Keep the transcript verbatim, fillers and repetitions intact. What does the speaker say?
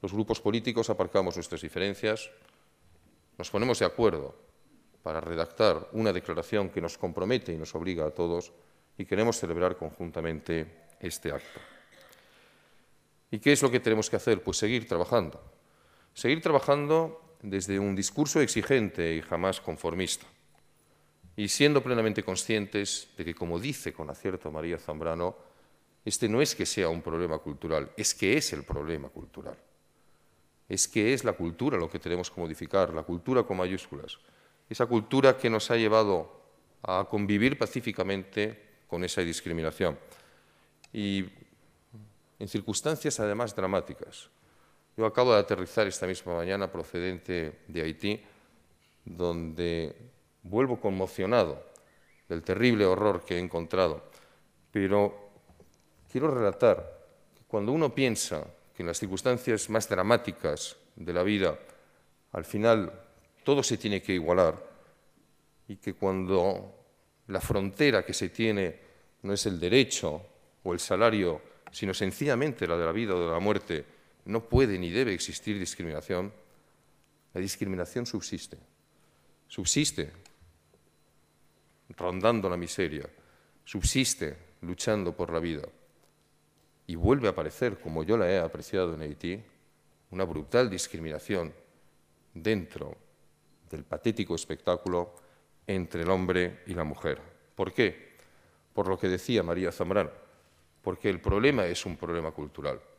Los grupos políticos aparcamos nuestras diferencias, nos ponemos de acuerdo para redactar una declaración que nos compromete y nos obliga a todos, y queremos celebrar conjuntamente este acto. ¿Y qué es lo que tenemos que hacer? Pues seguir trabajando. Seguir trabajando desde un discurso exigente y jamás conformista, y siendo plenamente conscientes de que, como dice con acierto María Zambrano, este no es que sea un problema cultural, es que es el problema cultural. Es que es la cultura lo que tenemos que modificar, la cultura con mayúsculas, esa cultura que nos ha llevado a convivir pacíficamente con esa discriminación. Y en circunstancias además dramáticas. Yo acabo de aterrizar esta misma mañana procedente de Haití, donde vuelvo conmocionado del terrible horror que he encontrado, pero quiero relatar que cuando uno piensa que en las circunstancias más dramáticas de la vida, al final todo se tiene que igualar, y que cuando la frontera que se tiene no es el derecho o el salario, sino sencillamente la de la vida o de la muerte, no puede ni debe existir discriminación, la discriminación subsiste. Subsiste rondando la miseria, subsiste luchando por la vida. Y vuelve a aparecer, como yo la he apreciado en Haití, una brutal discriminación dentro del patético espectáculo entre el hombre y la mujer. ¿Por qué? Por lo que decía María Zambrano, porque el problema es un problema cultural.